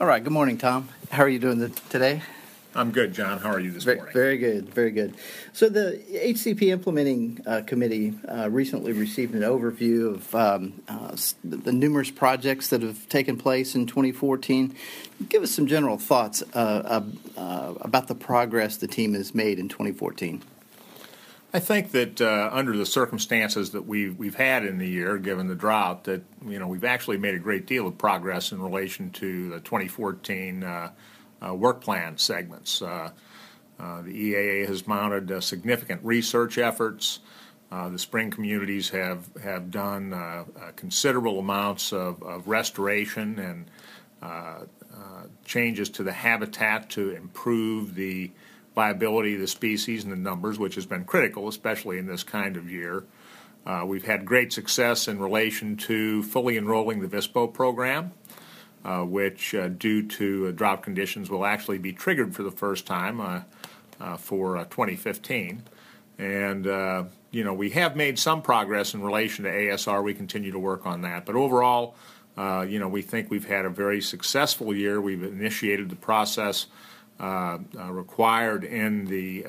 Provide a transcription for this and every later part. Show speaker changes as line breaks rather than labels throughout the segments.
All right. Good morning, Tom. How are you doing today?
I'm good, John. How are you this morning?
Very good. Very good. So the HCP Implementing Committee recently received an overview of the numerous projects that have taken place in 2014. Give us some general thoughts about the progress the team has made in 2014.
I think that under the circumstances that we've had in the year, given the drought, that we've actually made a great deal of progress in relation to the 2014 work plan segments. The EAA has mounted significant research efforts. The spring communities have done considerable amounts of restoration and changes to the habitat to improve the viability of the species and the numbers, which has been critical, especially in this kind of year. We've had great success in relation to fully enrolling the VSPO program, which, due to drought conditions, will actually be triggered for the first time for 2015. And, we have made some progress in relation to ASR. We continue to work on that. But overall, we think we've had a very successful year. We've initiated the process required in the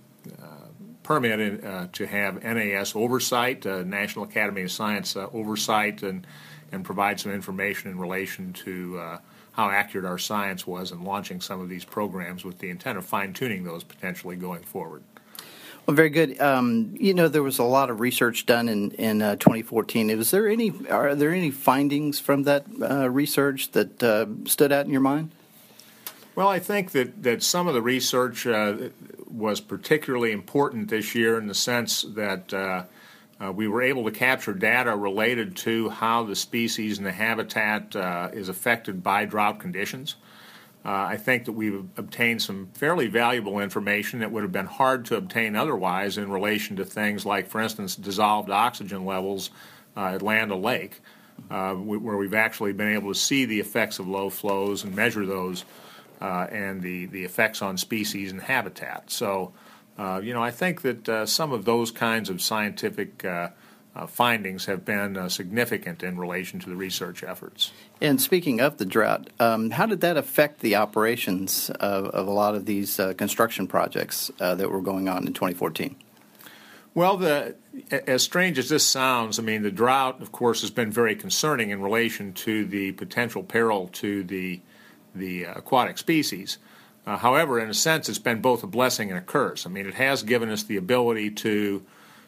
permit to have NAS oversight, National Academy of Science oversight, and provide some information in relation to how accurate our science was in launching some of these programs with the intent of fine-tuning those potentially going forward.
Well, very good. There was a lot of research done in 2014. Are there any findings from that research that stood out in your mind?
Well, I think that some of the research was particularly important this year in the sense that we were able to capture data related to how the species and the habitat is affected by drought conditions. I think that we've obtained some fairly valuable information that would have been hard to obtain otherwise in relation to things like, for instance, dissolved oxygen levels at Land O'Lake, where we've actually been able to see the effects of low flows and measure those and the effects on species and habitat. So, I think that some of those kinds of scientific findings have been significant in relation to the research efforts.
And speaking of the drought, how did that affect the operations of a lot of these construction projects that were going on in 2014?
Well, as strange as this sounds, the drought, of course, has been very concerning in relation to the potential peril to the aquatic species. However, in a sense, it's been both a blessing and a curse. It has given us the ability to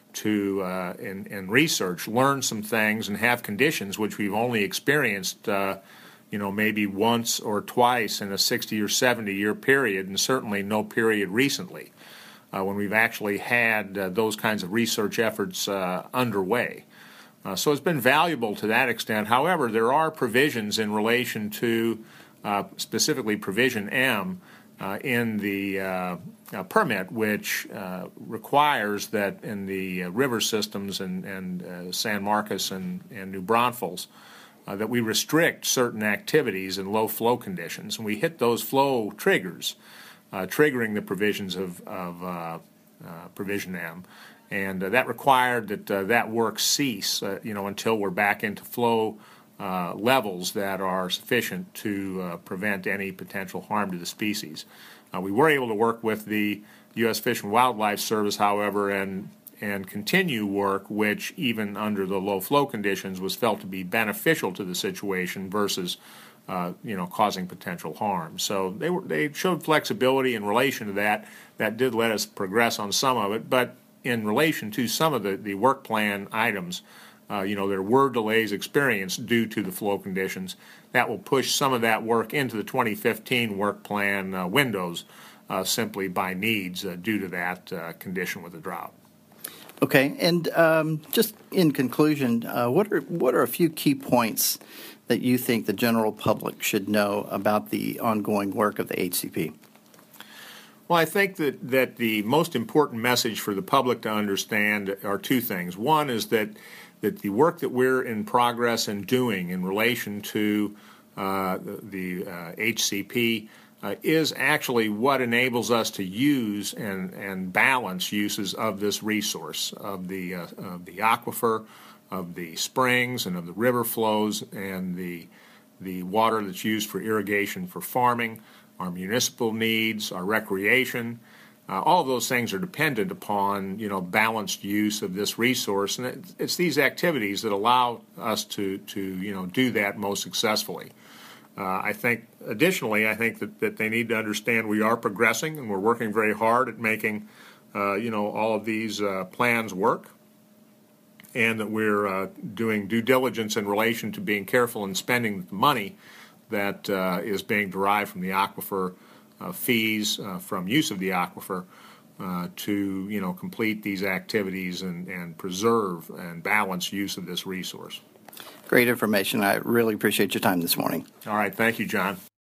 in research, learn some things and have conditions which we've only experienced, maybe once or twice in a 60 or 70 year period, and certainly no period recently, when we've actually had those kinds of research efforts underway. So it's been valuable to that extent. However, there are provisions in relation to specifically Provision M in the permit, which requires that in the river systems and San Marcos and New Braunfels, that we restrict certain activities in low flow conditions. And we hit those flow triggers, triggering the provisions of Provision M. And that required that that work cease, until we're back into flow levels that are sufficient to prevent any potential harm to the species. We were able to work with the U.S. Fish and Wildlife Service, however, and continue work which, even under the low flow conditions, was felt to be beneficial to the situation versus, causing potential harm. So they showed flexibility in relation to that. That did let us progress on some of it, but in relation to some of the work plan items, there were delays experienced due to the flow conditions. That will push some of that work into the 2015 work plan windows simply by needs due to that condition with the drought.
Okay, and just in conclusion, what are a few key points that you think the general public should know about the ongoing work of the HCP?
Well, I think that the most important message for the public to understand are two things. One is that the work that we're in progress in doing in relation to the HCP is actually what enables us to use and balance uses of this resource, of the aquifer, of the springs, and of the river flows, and the the water that's used for irrigation for farming, our municipal needs, our recreation. All of those things are dependent upon, balanced use of this resource, and it's these activities that allow us to do that most successfully. I think that they need to understand we are progressing, and we're working very hard at making, all of these plans work, and that we're doing due diligence in relation to being careful in spending the money that is being derived from the aquifer fees from use of the aquifer to complete these activities and preserve and balance use of this resource.
Great information. I really appreciate your time this morning.
All right. Thank you, John.